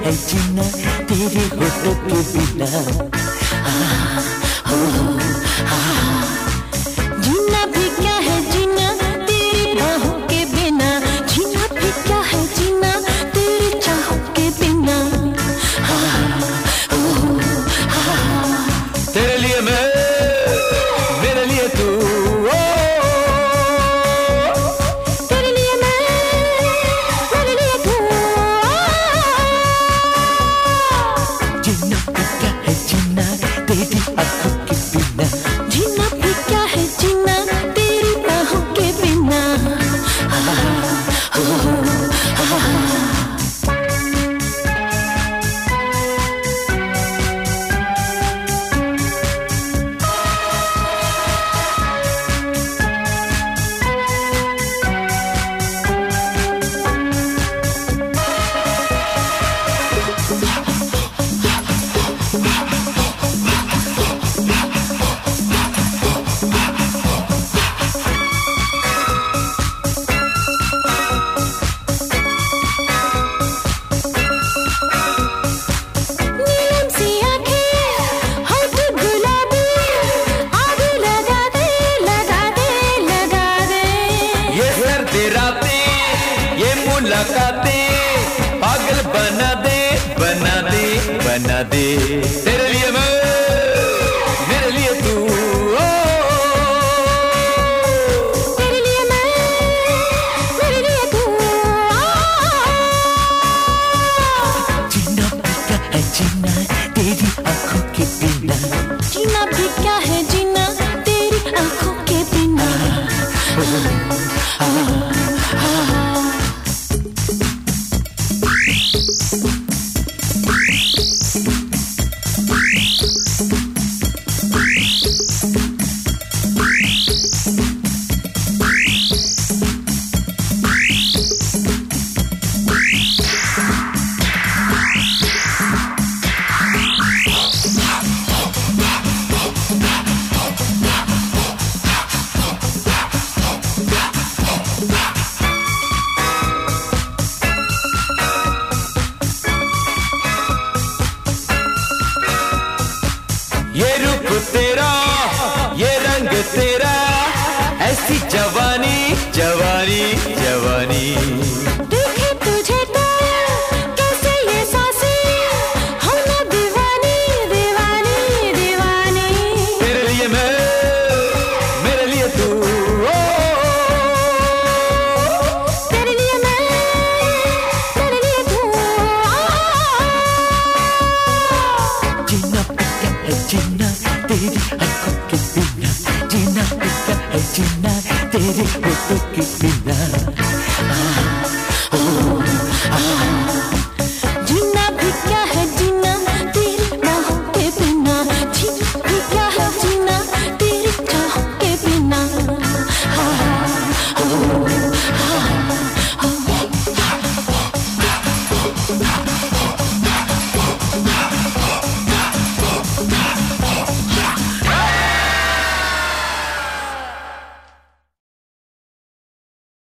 है जीना तेरे होठों के बिना। जीना भी क्या है जीना तेरी बाहों के बिना, जीना भी क्या है जीना तेरी चाहों के बिना। तेरे लिए मैं, मेरे लिए तू, तेरे लिए मैं, मेरे लिए तू। जीना भी क्या है जीना तेरी आंखों के बिना, जीना भी क्या है जीना तेरी बाहों के बिना। मुलाकातें पागल बना दे, बना दे, बना दे। तेरे लिए मैं, मेरे लिए तू, तेरे लिए मैं, मेरे लिए तू। जीना भी क्या है जीना तेरी आंखों के बिना, जीना भी क्या है जीना तेरी आंखों के बिना। ये रूप तेरा, ये रंग तेरा, ऐसी जवानी, जवानी, जवानी। देखे तुझे तो कैसे ये सांसें, हम ना दीवानी, दीवानी, दीवानी। तेरे लिए मैं, मेरे लिए तू, तेरे लिए मैं, मेरे लिए तू। जीना भी क्या है जीना तेरी आंखों के बिना, जीना भी क्या है जीना तेरे होठों के बिना।